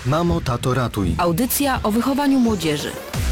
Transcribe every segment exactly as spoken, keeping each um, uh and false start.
Mamo, tato, ratuj. Audycja o wychowaniu młodzieży.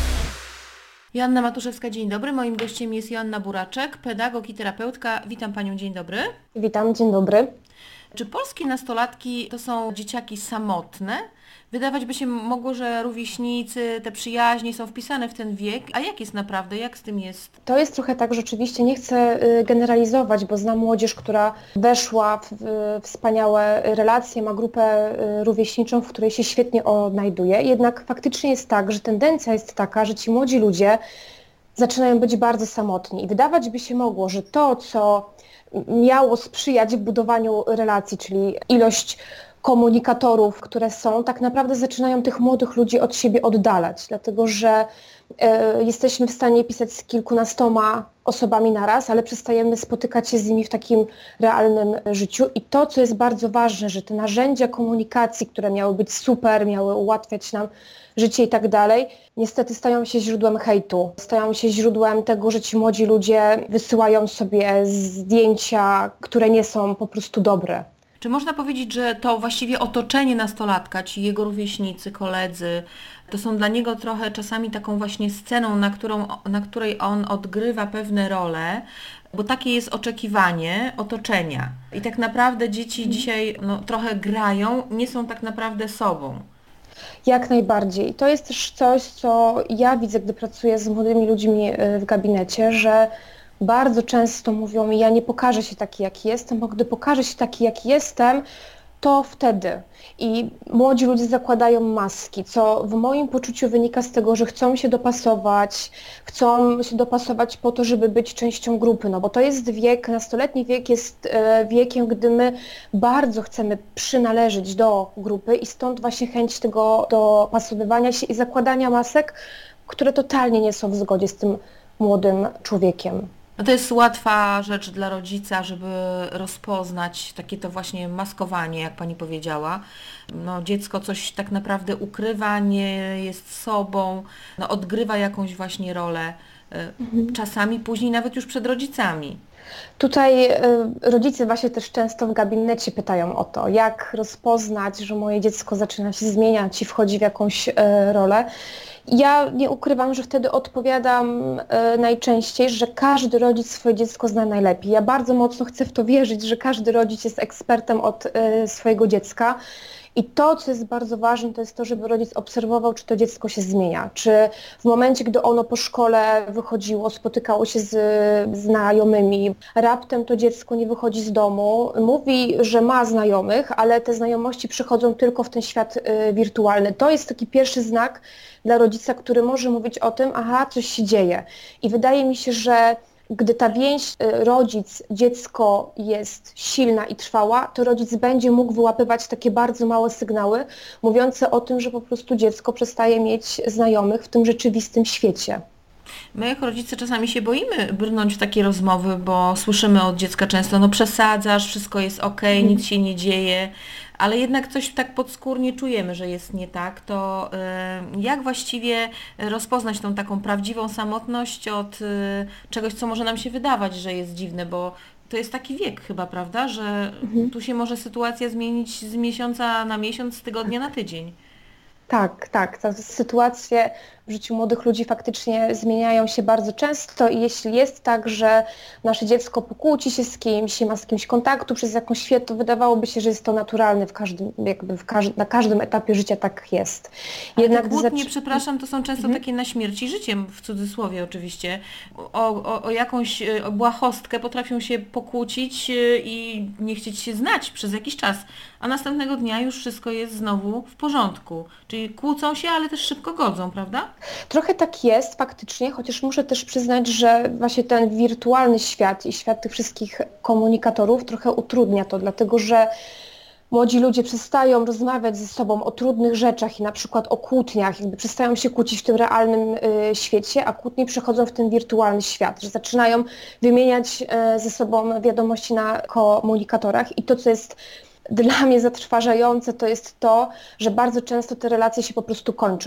Joanna Matuszewska, dzień dobry. Moim gościem jest Joanna Buraczek, pedagog i terapeutka. Witam Panią, dzień dobry. Witam, dzień dobry. Czy polskie nastolatki to są dzieciaki samotne? Wydawać by się mogło, że rówieśnicy, te przyjaźnie są wpisane w ten wiek. A jak jest naprawdę? Jak z tym jest? To jest trochę tak, rzeczywiście nie chcę generalizować, bo znam młodzież, która weszła w wspaniałe relacje, ma grupę rówieśniczą, w której się świetnie odnajduje. Jednak faktycznie jest tak, że tendencja jest taka, że ci młodzi ludzie zaczynają być bardzo samotni. I wydawać by się mogło, że to, co miało sprzyjać w budowaniu relacji, czyli ilość komunikatorów, które są, tak naprawdę zaczynają tych młodych ludzi od siebie oddalać, dlatego że e, jesteśmy w stanie pisać z kilkunastoma osobami naraz, ale przestajemy spotykać się z nimi w takim realnym życiu. I to, co jest bardzo ważne, że te narzędzia komunikacji, które miały być super, miały ułatwiać nam życie i tak dalej, niestety stają się źródłem hejtu, stają się źródłem tego, że ci młodzi ludzie wysyłają sobie zdjęcia, które nie są po prostu dobre. Czy można powiedzieć, że to właściwie otoczenie nastolatka, ci jego rówieśnicy, koledzy, to są dla niego trochę czasami taką właśnie sceną, na, którą, na której on odgrywa pewne role, bo takie jest oczekiwanie otoczenia. I tak naprawdę dzieci dzisiaj no, trochę grają, nie są tak naprawdę sobą. Jak najbardziej. To jest też coś, co ja widzę, gdy pracuję z młodymi ludźmi w gabinecie, że bardzo często mówią mi, ja nie pokażę się taki, jaki jestem, bo gdy pokażę się taki, jaki jestem, to wtedy. I młodzi ludzie zakładają maski, co w moim poczuciu wynika z tego, że chcą się dopasować, chcą się dopasować po to, żeby być częścią grupy, no bo to jest wiek, nastoletni wiek jest wiekiem, gdy my bardzo chcemy przynależeć do grupy i stąd właśnie chęć tego dopasowywania się i zakładania masek, które totalnie nie są w zgodzie z tym młodym człowiekiem. No to jest łatwa rzecz dla rodzica, żeby rozpoznać takie to właśnie maskowanie, jak Pani powiedziała. No, dziecko coś tak naprawdę ukrywa, nie jest sobą, no, odgrywa jakąś właśnie rolę, mhm. czasami później nawet już przed rodzicami. Tutaj y, rodzice właśnie też często w gabinecie pytają o to, jak rozpoznać, że moje dziecko zaczyna się zmieniać i wchodzi w jakąś y, rolę. Ja nie ukrywam, że wtedy odpowiadam y, najczęściej, że każdy rodzic swoje dziecko zna najlepiej. Ja bardzo mocno chcę w to wierzyć, że każdy rodzic jest ekspertem od y, swojego dziecka. I to, co jest bardzo ważne, to jest to, żeby rodzic obserwował, czy to dziecko się zmienia, czy w momencie, gdy ono po szkole wychodziło, spotykało się z znajomymi, raptem to dziecko nie wychodzi z domu, mówi, że ma znajomych, ale te znajomości przychodzą tylko w ten świat y, wirtualny. To jest taki pierwszy znak dla rodzica, który może mówić o tym, aha, coś się dzieje. I wydaje mi się, że gdy ta więź rodzic-dziecko jest silna i trwała, to rodzic będzie mógł wyłapywać takie bardzo małe sygnały mówiące o tym, że po prostu dziecko przestaje mieć znajomych w tym rzeczywistym świecie. My jako rodzice czasami się boimy brnąć w takie rozmowy, bo słyszymy od dziecka często, no przesadzasz, wszystko jest okej, okay, nic się nie dzieje, ale jednak coś tak podskórnie czujemy, że jest nie tak, to y, jak właściwie rozpoznać tą taką prawdziwą samotność od y, czegoś, co może nam się wydawać, że jest dziwne, bo to jest taki wiek chyba, prawda, że mhm. tu się może sytuacja zmienić z miesiąca na miesiąc, z tygodnia na tydzień. Tak, tak. Te sytuacje w życiu młodych ludzi faktycznie zmieniają się bardzo często i jeśli jest tak, że nasze dziecko pokłóci się z kimś, ma z kimś kontaktu przez jakąś chwilę, to wydawałoby się, że jest to naturalne w każdym, jakby w każdym, na każdym etapie życia tak jest. Jednak te kłótnie, zac... przepraszam, to są często mhm. takie na śmierć i życiem, w cudzysłowie oczywiście. O, o, o jakąś błahostkę potrafią się pokłócić i nie chcieć się znać przez jakiś czas, a następnego dnia już wszystko jest znowu w porządku. Czyli kłócą się, ale też szybko godzą, prawda? Trochę tak jest faktycznie, chociaż muszę też przyznać, że właśnie ten wirtualny świat i świat tych wszystkich komunikatorów trochę utrudnia to, dlatego że młodzi ludzie przestają rozmawiać ze sobą o trudnych rzeczach i na przykład o kłótniach, jakby przestają się kłócić w tym realnym y, świecie, a kłótnie przechodzą w ten wirtualny świat, że zaczynają wymieniać y, ze sobą wiadomości na komunikatorach i to, co jest dla mnie zatrważające, to jest to, że bardzo często te relacje się po prostu kończą.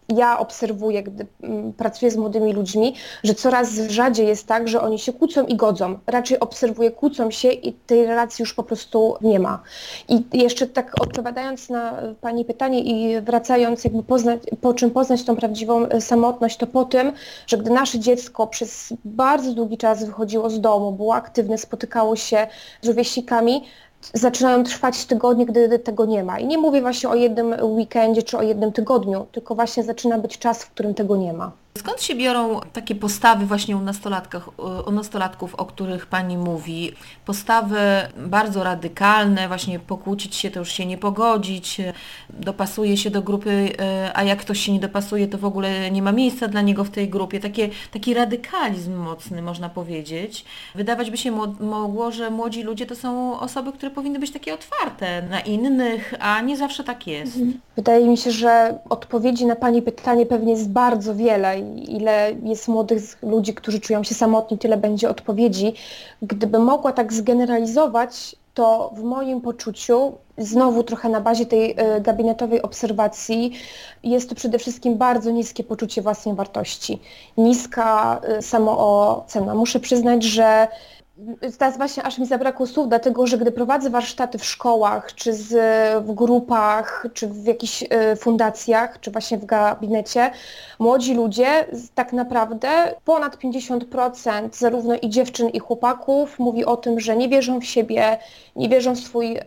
ja obserwuję, gdy mm, pracuję z młodymi ludźmi, że coraz rzadziej jest tak, że oni się kłócą i godzą. Raczej obserwuję, kłócą się i tej relacji już po prostu nie ma. I jeszcze tak odpowiadając na Pani pytanie i wracając, jakby poznać, po czym poznać tą prawdziwą samotność, to po tym, że gdy nasze dziecko przez bardzo długi czas wychodziło z domu, było aktywne, spotykało się z rówieśnikami, zaczynają trwać tygodnie, gdy tego nie ma. I nie mówię właśnie o jednym weekendzie czy o jednym tygodniu, tylko właśnie zaczyna być czas, w którym tego nie ma. Skąd się biorą takie postawy właśnie u nastolatkach, u nastolatków, o których Pani mówi? Postawy bardzo radykalne, właśnie pokłócić się to już się nie pogodzić, dopasuje się do grupy, a jak ktoś się nie dopasuje, to w ogóle nie ma miejsca dla niego w tej grupie. Takie, taki radykalizm mocny, można powiedzieć. Wydawać by się mogło, że młodzi ludzie to są osoby, które powinny być takie otwarte na innych, a nie zawsze tak jest. Wydaje mi się, że odpowiedzi na Pani pytanie pewnie jest bardzo wiele. Ile jest młodych ludzi, którzy czują się samotni, tyle będzie odpowiedzi. Gdybym mogła tak zgeneralizować, to w moim poczuciu, znowu trochę na bazie tej y, gabinetowej obserwacji, jest to przede wszystkim bardzo niskie poczucie własnej wartości. Niska y, samoocena. Muszę przyznać, że teraz właśnie aż mi zabrakło słów, dlatego że gdy prowadzę warsztaty w szkołach, czy z, w grupach, czy w jakichś y, fundacjach, czy właśnie w gabinecie, młodzi ludzie tak naprawdę ponad pięćdziesiąt procent zarówno i dziewczyn, i chłopaków mówi o tym, że nie wierzą w siebie, nie wierzą w swój y,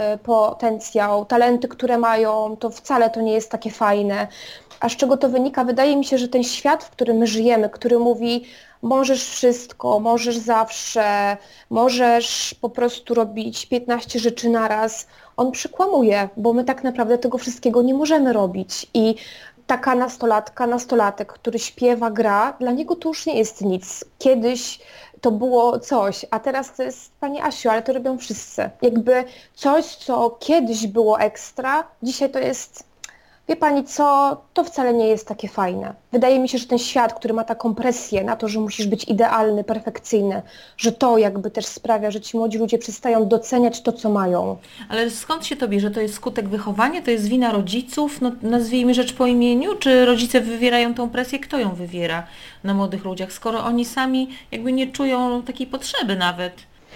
potencjał, talenty, które mają, to wcale to nie jest takie fajne. A z czego to wynika? Wydaje mi się, że ten świat, w którym my żyjemy, który mówi możesz wszystko, możesz zawsze, możesz po prostu robić piętnaście rzeczy naraz, on przykłamuje, bo my tak naprawdę tego wszystkiego nie możemy robić. I taka nastolatka, nastolatek, który śpiewa, gra, dla niego to już nie jest nic. Kiedyś to było coś, a teraz to jest, Pani Asiu, ale to robią wszyscy. Jakby coś, co kiedyś było ekstra, dzisiaj to jest... Wie Pani co, to wcale nie jest takie fajne. Wydaje mi się, że ten świat, który ma taką presję na to, że musisz być idealny, perfekcyjny, że to jakby też sprawia, że ci młodzi ludzie przestają doceniać to, co mają. Ale skąd się to bierze? To jest skutek wychowania? To jest wina rodziców? No, nazwijmy rzecz po imieniu? Czy rodzice wywierają tą presję? Kto ją wywiera na młodych ludziach, skoro oni sami jakby nie czują takiej potrzeby nawet?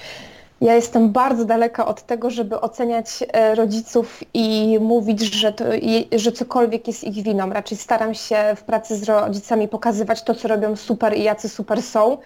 Ja jestem bardzo daleka od tego, żeby oceniać rodziców i mówić, że, to, że cokolwiek jest ich winą. Raczej staram się w pracy z rodzicami pokazywać to, co robią super i jacy super są.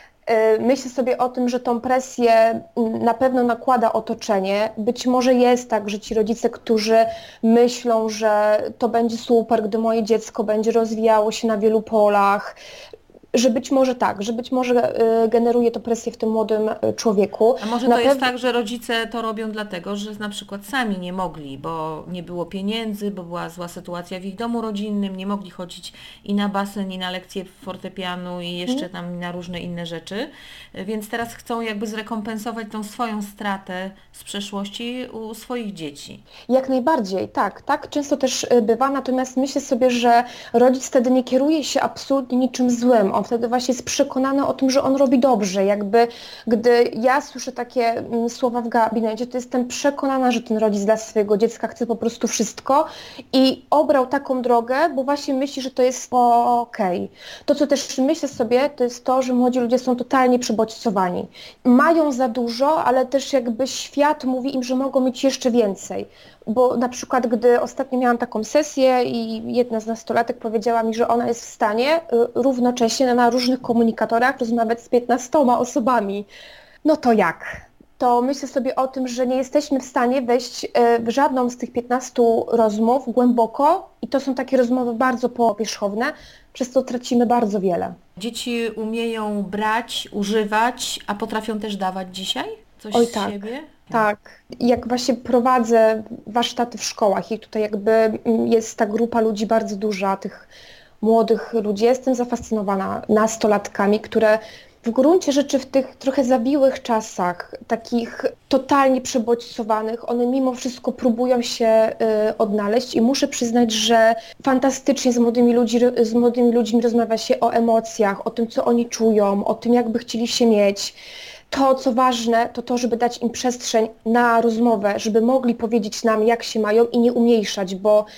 Myślę sobie o tym, że tą presję na pewno nakłada otoczenie. Być może jest tak, że ci rodzice, którzy myślą, że to będzie super, gdy moje dziecko będzie rozwijało się na wielu polach, że być może tak, że być może y, generuje to presję w tym młodym y, człowieku. A może na to jest pew- tak, że rodzice to robią dlatego, że na przykład sami nie mogli, bo nie było pieniędzy, bo była zła sytuacja w ich domu rodzinnym, nie mogli chodzić i na basen, i na lekcje fortepianu, i jeszcze tam na różne inne rzeczy, więc teraz chcą jakby zrekompensować tą swoją stratę z przeszłości u swoich dzieci. Jak najbardziej, tak, tak często też y, bywa, natomiast myślę sobie, że rodzic wtedy nie kieruje się absolutnie niczym złym. On wtedy właśnie jest przekonany o tym, że on robi dobrze. Jakby gdy ja słyszę takie mm, słowa w gabinecie, to jestem przekonana, że ten rodzic dla swojego dziecka chce po prostu wszystko i obrał taką drogę, bo właśnie myśli, że to jest okej. To, co też myślę sobie, to jest to, że młodzi ludzie są totalnie przebodźcowani. Mają za dużo, ale też jakby świat mówi im, że mogą mieć jeszcze więcej. Bo na przykład, gdy ostatnio miałam taką sesję i jedna z nastolatek powiedziała mi, że ona jest w stanie równocześnie na różnych komunikatorach rozmawiać z piętnastoma osobami. No to jak? To myślę sobie o tym, że nie jesteśmy w stanie wejść w żadną z tych piętnastu rozmów głęboko i to są takie rozmowy bardzo powierzchowne, przez to tracimy bardzo wiele. Dzieci umieją brać, używać, a potrafią też dawać dzisiaj coś Oj, z tak. siebie? Tak, jak właśnie prowadzę warsztaty w szkołach i tutaj jakby jest ta grupa ludzi bardzo duża, tych młodych ludzi, jestem zafascynowana nastolatkami, które w gruncie rzeczy w tych trochę zawiłych czasach, takich totalnie przebodźcowanych, one mimo wszystko próbują się y, odnaleźć i muszę przyznać, że fantastycznie z młodymi, ludzi, z młodymi ludźmi rozmawia się o emocjach, o tym, co oni czują, o tym, jakby chcieli się mieć. To, co ważne, to to, żeby dać im przestrzeń na rozmowę, żeby mogli powiedzieć nam, jak się mają i nie umniejszać, bo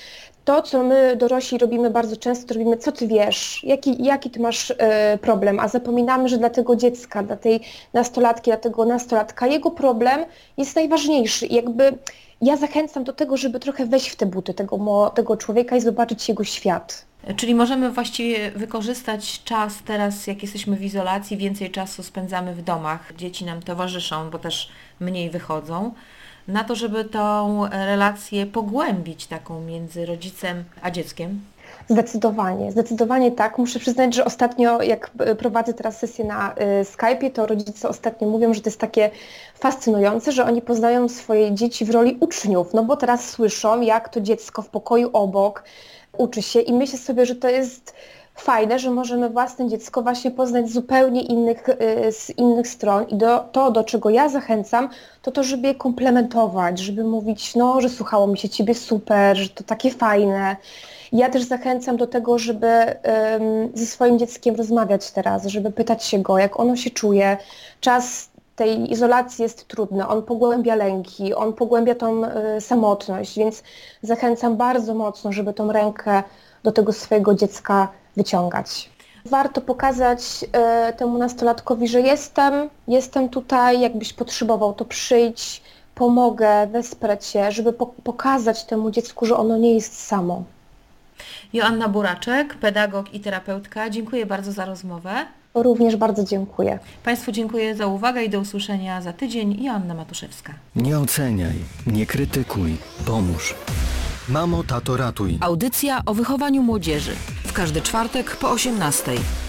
To, co my dorośli robimy bardzo często, to robimy, co ty wiesz, jaki, jaki ty masz e, problem, a zapominamy, że dla tego dziecka, dla tej nastolatki, dla tego nastolatka, jego problem jest najważniejszy. I jakby ja zachęcam do tego, żeby trochę wejść w te buty tego, mo- tego człowieka i zobaczyć jego świat. Czyli możemy właściwie wykorzystać czas teraz, jak jesteśmy w izolacji, więcej czasu spędzamy w domach, dzieci nam towarzyszą, bo też mniej wychodzą, na to, żeby tą relację pogłębić taką między rodzicem a dzieckiem? Zdecydowanie, zdecydowanie tak. Muszę przyznać, że ostatnio, jak prowadzę teraz sesję na y, Skype'ie, to rodzice ostatnio mówią, że to jest takie fascynujące, że oni poznają swoje dzieci w roli uczniów, no bo teraz słyszą, jak to dziecko w pokoju obok uczy się i myślę sobie, że to jest fajne, że możemy własne dziecko właśnie poznać z zupełnie innych, y, z innych stron i do, to, do czego ja zachęcam, to to, żeby je komplementować, żeby mówić, no, że słuchało mi się Ciebie super, że to takie fajne. Ja też zachęcam do tego, żeby um, ze swoim dzieckiem rozmawiać teraz, żeby pytać się go, jak ono się czuje. Czas tej izolacji jest trudny, on pogłębia lęki, on pogłębia tą y, samotność, więc zachęcam bardzo mocno, żeby tą rękę do tego swojego dziecka wyciągać. Warto pokazać y, temu nastolatkowi, że jestem, jestem tutaj, jakbyś potrzebował, to przyjdź, pomogę, wesprę Cię, żeby po- pokazać temu dziecku, że ono nie jest samo. Joanna Buraczek, pedagog i terapeutka. Dziękuję bardzo za rozmowę. Również bardzo dziękuję. Państwu dziękuję za uwagę i do usłyszenia za tydzień. Joanna Matuszewska. Nie oceniaj, nie krytykuj, pomóż. Mamo, tato, ratuj. Audycja o wychowaniu młodzieży. W każdy czwartek po osiemnastej.